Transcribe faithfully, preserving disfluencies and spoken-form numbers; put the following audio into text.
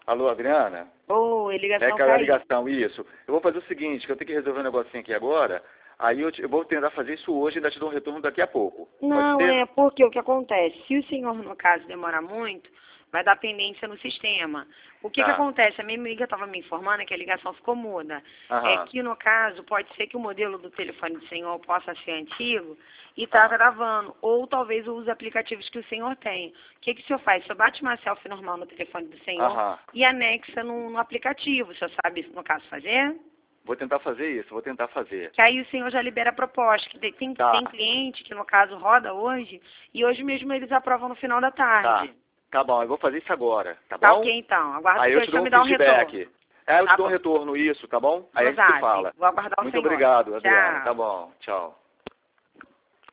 Alô, Adriana? Oi, É ligação aquela caiu. ligação, isso. Eu vou fazer o seguinte, que eu tenho que resolver um negocinho aqui agora, aí eu, te- eu vou tentar fazer isso hoje e ainda te dou um retorno daqui a pouco. Pode Não, ser? é porque o que acontece? Se o senhor, no caso, demorar muito, vai dar pendência no sistema. O que que Tá. acontece? A minha amiga estava me informando que a ligação ficou muda. É Aham. que, no caso, pode ser que o modelo do telefone do senhor possa ser antigo e está Ah. gravando. Ou talvez os aplicativos que o senhor tem. O que que o senhor faz? O senhor bate uma selfie normal no telefone do senhor Aham. e anexa no, no aplicativo. O senhor sabe, no caso, fazer? Vou tentar fazer isso, vou tentar fazer. Que aí o senhor já libera a proposta. Que tem, Tá. tem cliente que, no caso, roda hoje, e hoje mesmo eles aprovam no final da Tá. tarde. Tá bom, eu vou fazer isso agora, tá Tá bom? ok, então. Aguardo Aí que eu o te senhor dou um me dá um retorno. feedback. É, eu Tá te dou um bom. retorno, isso, tá bom? Aí a No gente se zap. fala. Vou aguardar o Muito senhor. obrigado, Adriana. Tchau. Tá bom, tchau.